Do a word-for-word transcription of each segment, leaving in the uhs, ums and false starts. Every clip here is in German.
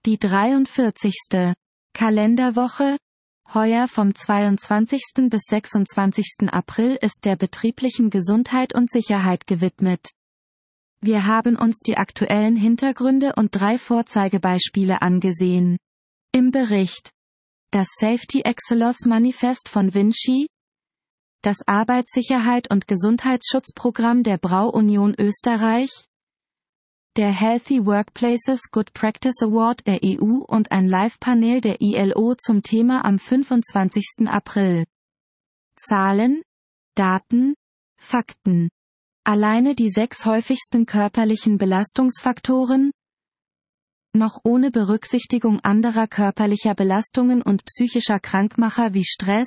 Die dreiundvierzigste Kalenderwoche, heuer vom zweiundzwanzigsten bis sechsundzwanzigsten April, ist der betrieblichen Gesundheit und Sicherheit gewidmet. Wir haben uns die aktuellen Hintergründe und drei Vorzeigebeispiele angesehen. Im Bericht: das Safety Excellence Manifest von Vinci, das Arbeitssicherheit und Gesundheitsschutzprogramm der Brau-Union Österreich, der Healthy Workplaces Good Practice Award der E U und ein Live-Panel der I L O zum Thema am fünfundzwanzigsten April. Zahlen, Daten, Fakten. Alleine die sechs häufigsten körperlichen Belastungsfaktoren, noch ohne Berücksichtigung anderer körperlicher Belastungen und psychischer Krankmacher wie Stress,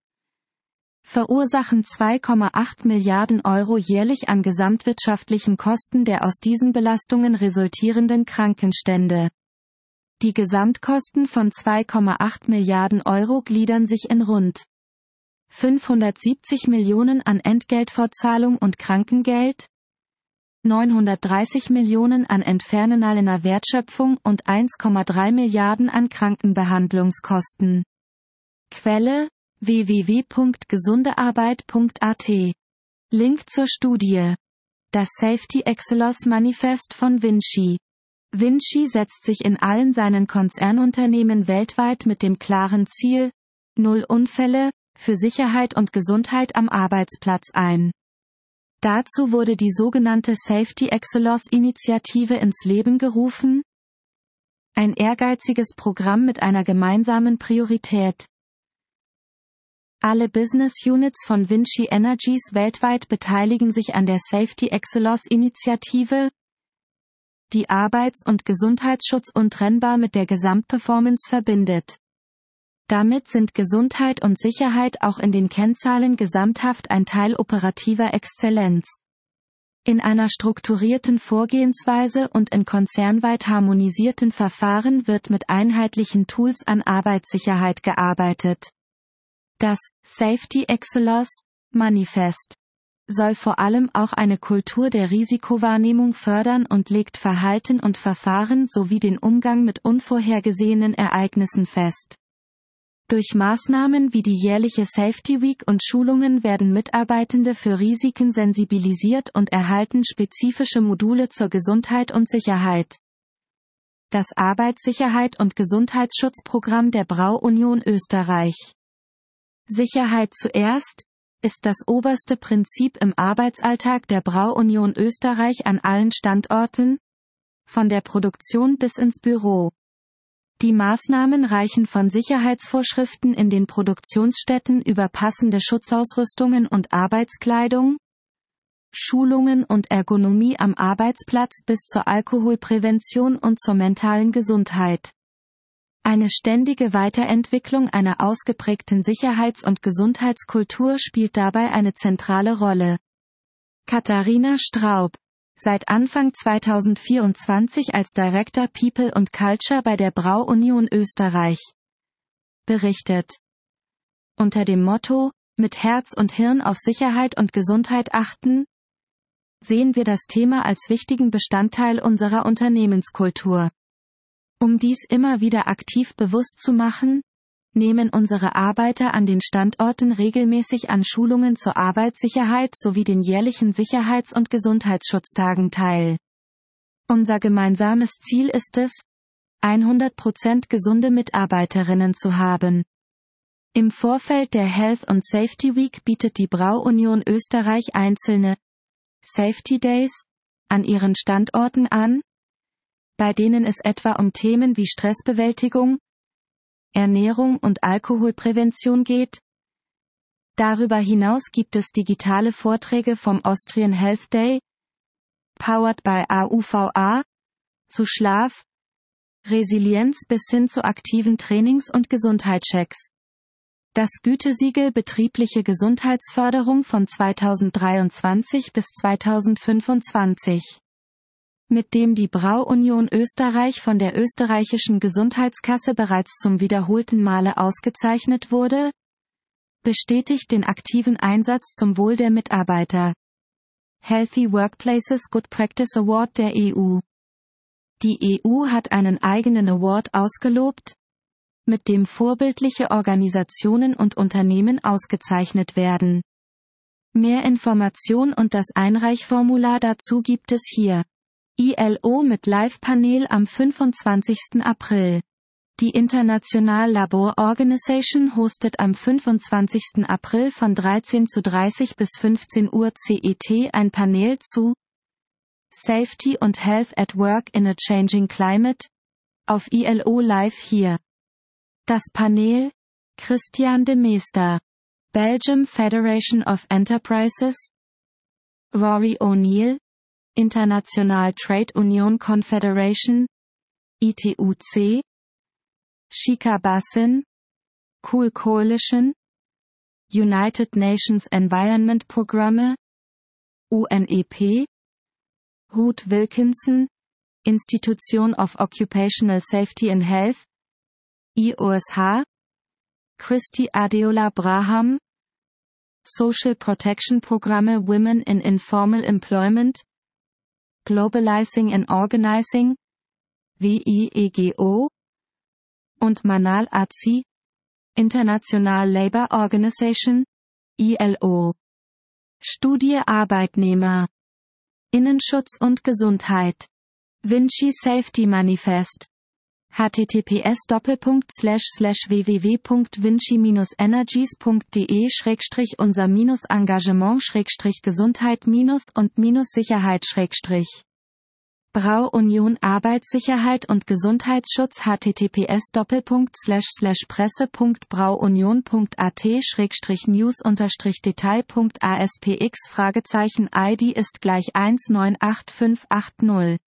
verursachen zwei Komma acht Milliarden Euro jährlich an gesamtwirtschaftlichen Kosten der aus diesen Belastungen resultierenden Krankenstände. Die Gesamtkosten von zwei Komma acht Milliarden Euro gliedern sich in rund fünfhundertsiebzig Millionen an Entgeltfortzahlung und Krankengeld, neunhundertdreißig Millionen an entfernenalener Wertschöpfung und eins Komma drei Milliarden an Krankenbehandlungskosten. Quelle: w w w punkt gesundearbeit punkt a t. Link zur Studie: das Safety Excellence Manifest von Vinci. Vinci setzt sich in allen seinen Konzernunternehmen weltweit mit dem klaren Ziel, Null Unfälle, für Sicherheit und Gesundheit am Arbeitsplatz ein. Dazu wurde die sogenannte Safety Excellence Initiative ins Leben gerufen, ein ehrgeiziges Programm mit einer gemeinsamen Priorität. Alle Business Units von Vinci Energies weltweit beteiligen sich an der Safety Excellence Initiative, die Arbeits- und Gesundheitsschutz untrennbar mit der Gesamtperformance verbindet. Damit sind Gesundheit und Sicherheit auch in den Kennzahlen gesamthaft ein Teil operativer Exzellenz. In einer strukturierten Vorgehensweise und in konzernweit harmonisierten Verfahren wird mit einheitlichen Tools an Arbeitssicherheit gearbeitet. Das Safety Excellence Manifest soll vor allem auch eine Kultur der Risikowahrnehmung fördern und legt Verhalten und Verfahren sowie den Umgang mit unvorhergesehenen Ereignissen fest. Durch Maßnahmen wie die jährliche Safety Week und Schulungen werden Mitarbeitende für Risiken sensibilisiert und erhalten spezifische Module zur Gesundheit und Sicherheit. Das Arbeitssicherheit und Gesundheitsschutzprogramm der Brau-Union Österreich. Sicherheit zuerst ist das oberste Prinzip im Arbeitsalltag der Brau-Union Österreich an allen Standorten, von der Produktion bis ins Büro. Die Maßnahmen reichen von Sicherheitsvorschriften in den Produktionsstätten über passende Schutzausrüstungen und Arbeitskleidung, Schulungen und Ergonomie am Arbeitsplatz bis zur Alkoholprävention und zur mentalen Gesundheit. Eine ständige Weiterentwicklung einer ausgeprägten Sicherheits- und Gesundheitskultur spielt dabei eine zentrale Rolle. Katharina Straub, seit Anfang zweitausendvierundzwanzig als Director People und Culture bei der Brau-Union Österreich, berichtet: Unter dem Motto, mit Herz und Hirn auf Sicherheit und Gesundheit achten, sehen wir das Thema als wichtigen Bestandteil unserer Unternehmenskultur. Um dies immer wieder aktiv bewusst zu machen, nehmen unsere Arbeiter an den Standorten regelmäßig an Schulungen zur Arbeitssicherheit sowie den jährlichen Sicherheits- und Gesundheitsschutztagen teil. Unser gemeinsames Ziel ist es, hundert Prozent gesunde Mitarbeiterinnen zu haben. Im Vorfeld der Health und Safety Week bietet die Brau-Union Österreich einzelne Safety Days an ihren Standorten an, bei denen es etwa um Themen wie Stressbewältigung, Ernährung und Alkoholprävention geht. Darüber hinaus gibt es digitale Vorträge vom Austrian Health Day, powered by A U V A, zu Schlaf, Resilienz bis hin zu aktiven Trainings- und Gesundheitschecks. Das Gütesiegel Betriebliche Gesundheitsförderung von zweitausenddreiundzwanzig bis zweitausendfünfundzwanzig, mit dem die Brau-Union Österreich von der österreichischen Gesundheitskasse bereits zum wiederholten Male ausgezeichnet wurde, bestätigt den aktiven Einsatz zum Wohl der Mitarbeiter. Healthy Workplaces Good Practice Award der E U. Die E U hat einen eigenen Award ausgelobt, mit dem vorbildliche Organisationen und Unternehmen ausgezeichnet werden. Mehr Information und das Einreichformular dazu gibt es hier. I L O mit Live-Panel am fünfundzwanzigsten April. Die International Labour Organization hostet am fünfundzwanzigsten April von dreizehn Uhr dreißig bis fünfzehn Uhr C E T ein Panel zu Safety und Health at Work in a Changing Climate auf I L O Live hier. Das Panel: Christian de Meester, Belgium Federation of Enterprises, Rory O'Neill, International Trade Union Confederation, I T U C, Shika Bassin, Cool Coalition, United Nations Environment Programme, U N E P, Ruth Wilkinson, Institution of Occupational Safety and Health, I O S H, Christy Adeola Braham, Social Protection Programme Women in Informal Employment, Globalizing and Organizing, W I E G O, und Manal Azi, International Labour Organization, I L O. Studie Arbeitnehmer, Innenschutz und Gesundheit. Vinci Safety Manifest. h t t p s Doppelpunkt slash slash w w w punkt vinci Bindestrich energies punkt d e Schrägstrich unser Minus Engagement Schrägstrich Gesundheit Minus und Minus Sicherheit Schrägstrich Brau Union Arbeitssicherheit und Gesundheitsschutz h t t p s Doppelpunkt slash slash presse punkt brauunion punkt a t Schrägstrich news unterstrich detail punkt a s p x Fragezeichen I D ist gleich eins neun acht fünf acht null